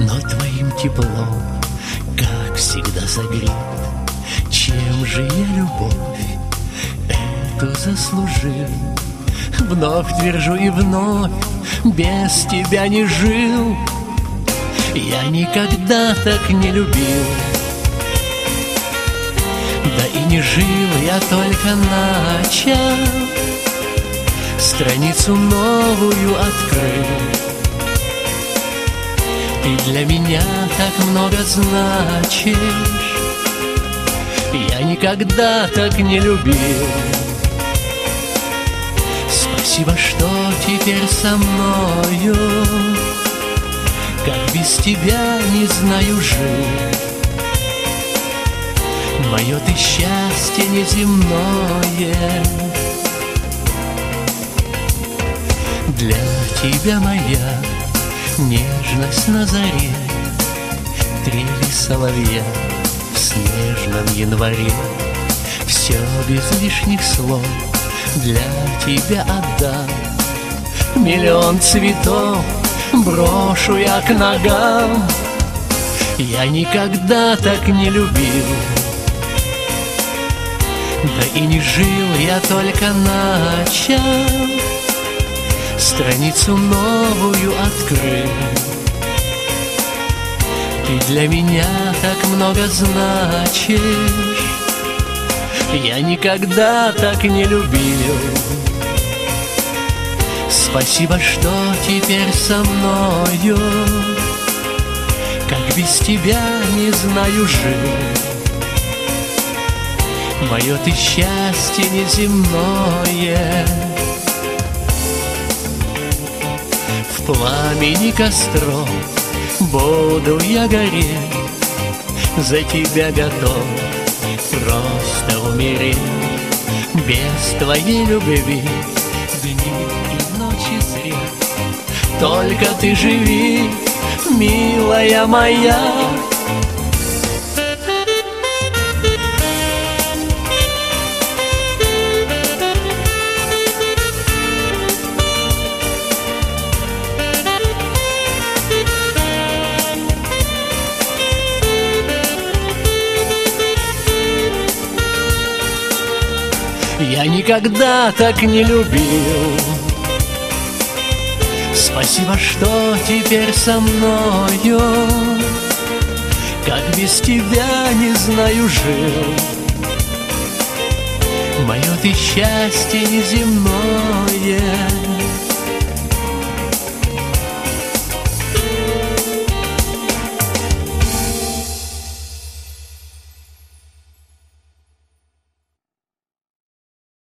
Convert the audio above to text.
но твоим теплом, как всегда, согрет. Чем же я любовь эту заслужил? Вновь твержу и вновь, без тебя не жил. Я никогда так не любил, да и не жил, я только начал, страницу новую открыл. Ты для меня так много значишь, я никогда так не любил. Спасибо, что теперь со мною, как без тебя не знаю жить. Мое ты счастье неземное, для тебя моя нежность на заре, трели соловья в снежном январе. Все без лишних слов для тебя отдам, миллион цветов брошу я к ногам. Я никогда так не любил, да и не жил, я только начал, страницу новую открыл. Ты для меня так много значишь, я никогда так не любил. Спасибо, что теперь со мною, как без тебя не знаю жить. Мое ты счастье неземное, в пламени костров буду я гореть, за тебя готов просто умереть. Без твоей любви дни и ночи зря, только ты живи, милая моя. Я никогда так не любил. Спасибо, что теперь со мною, как без тебя не знаю жил. Мое ты счастье неземное,